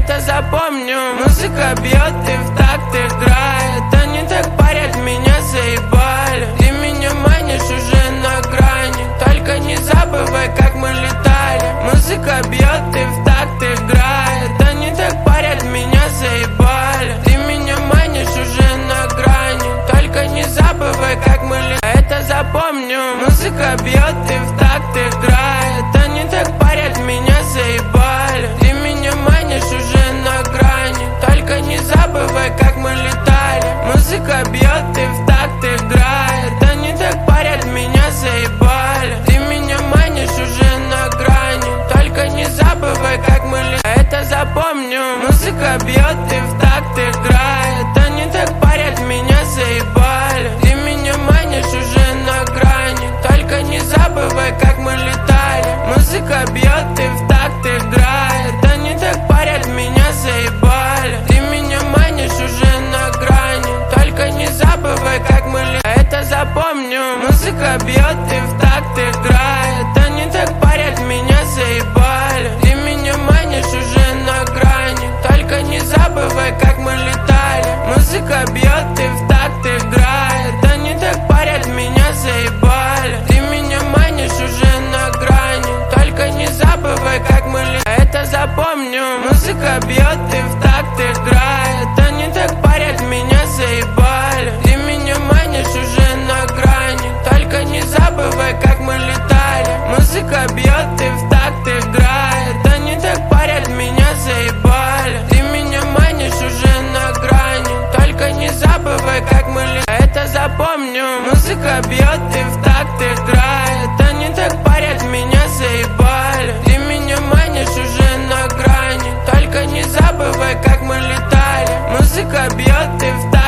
это запомню. Музыка бьет и в такт играет. Они так парят, меня заебали. Ты меня манишь уже на грани, только не забывай, как мы летали. Музыка бьет и в такт играет. Они так парят, меня заебали. Ты меня манишь уже на грани, только не забывай, как мы летали. Это запомню. Музыка бьет и в такт играет. Они так парят, меня заебали. Ты меня манишь уже на грани, только не забывай, как мы летали. Музыка бьет и в такт играет. Они так парят, меня заебали. Ты меня манишь уже на грани, только не забывай, как мы летали. Это запомню. Музыка бьет и в такт играет. Они так парят, меня заебали. Ты меня манишь уже на грани, только не забывай, как мы летали. Музыка бьет и в такт играет. Они так парят, меня заебали. Ты меня манишь уже на грани, только не забывай, как мы летали. Это запомню. Музыка бьет и в такт играет. Они так парят, меня заебали. Ты меня манишь уже на грани, только не забывай, как мы летали. Музыка бьет и в такт играет. Они так парят, меня заебали. Ты меня манишь уже на грани, только не забывай, как мы летали. Это запомню. Музыка бьет и в такт играет. Они так парят, меня заебали. Ты меня манишь уже на грани, только не забывай, как мы летали. Музыка бьет и в такт играет. Они так парят, меня заебали. Ты меня манишь уже на грани, только не забывай, как мы летали. Это запомню. Музыка бьет и в такт играет. Они так парят, меня заебали. Ты меня манишь уже на грани, только не забывай, как мы летали. Музыка бьет и в такт